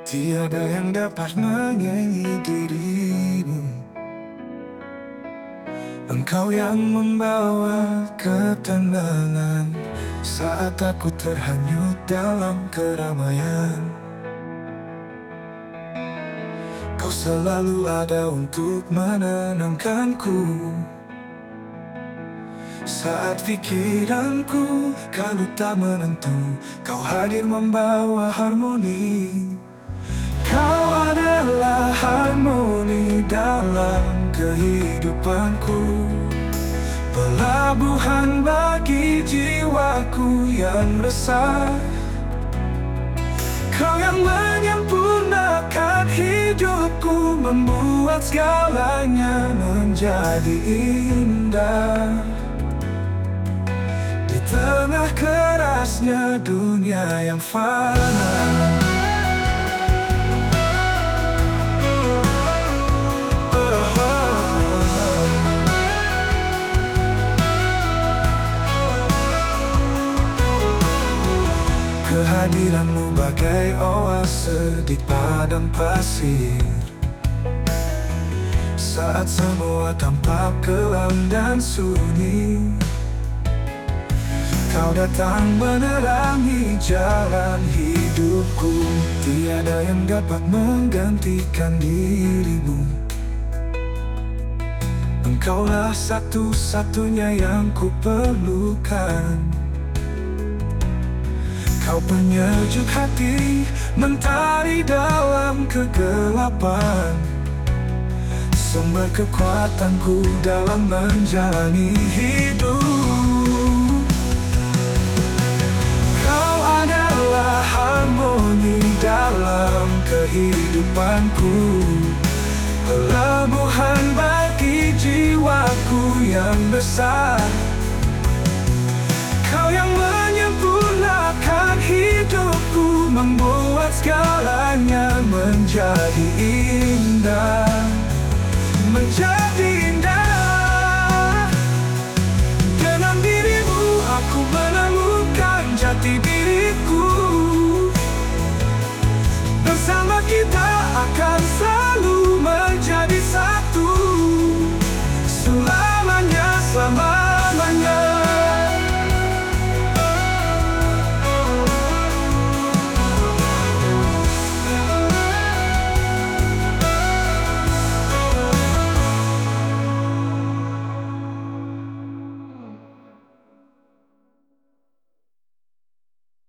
Tiada yang dapat menyaingi dirimu. Engkau yang membawa ketenangan saat aku terhanyut dalam keramaian. Kau selalu ada untuk menenangkanku saat pikiranku kalut tak menentu. Kau hadir membawa harmoni. Kau adalah harmoni dalam kehidupanku, pelabuhan bagi jiwaku yang resah. Kau yang menyempurnakan hidupku, membuat segalanya menjadi indah. Di tengah kerasnya dunia yang fana, kehadiranmu bagai oase di padang pasir. Saat semua tampak kelam dan sunyi, Kau datang menerangi jalan hidupku. Tiada yang dapat menggantikan dirimu. Engkaulah satu-satunya yang ku perlukan. Kau penyejuk hati, mentari dalam kegelapan, sumber kekuatanku dalam menjalani hidup. Kau adalah harmoni dalam kehidupanku, pelabuhan bagi jiwaku yang besar. Kau yang menyempurnakan hidup,